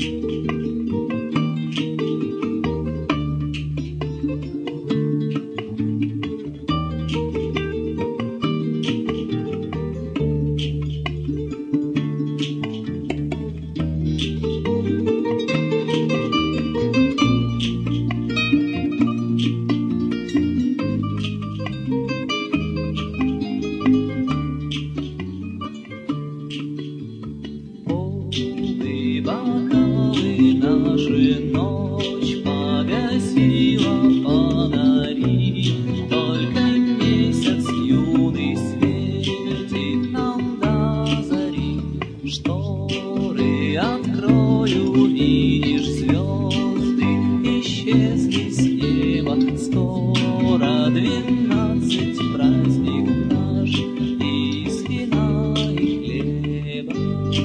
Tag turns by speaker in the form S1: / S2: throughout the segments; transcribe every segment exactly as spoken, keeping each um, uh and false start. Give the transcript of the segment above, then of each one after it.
S1: Бокалы наши ночь погасила, фонари, только месяц юный светит нам до зари. Шторы открою, видишь, звезды исчезли с неба. Скоро двенадцать, праздник наш из вина и хлеба.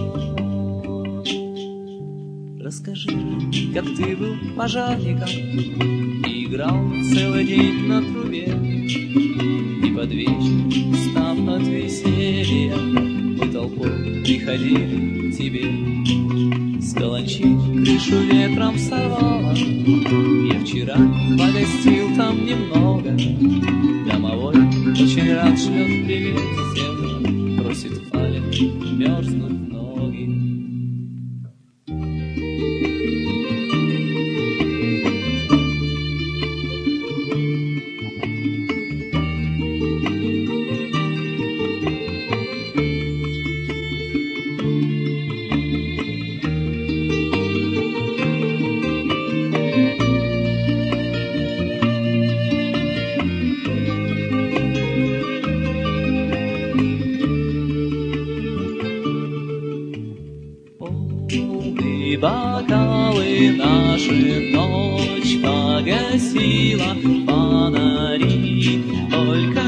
S1: Расскажи, как ты был пожарником, играл целый день на трубе, и под вечер, став от веселья, мы толпой приходили к тебе. С каланчи крышу ветром сорвало, я вчера погостил там немного. Домовой очень рад, шлет привет всем, просит Фаля, мерзнут ноги. И бокалы наши ночь погасила, фонари, только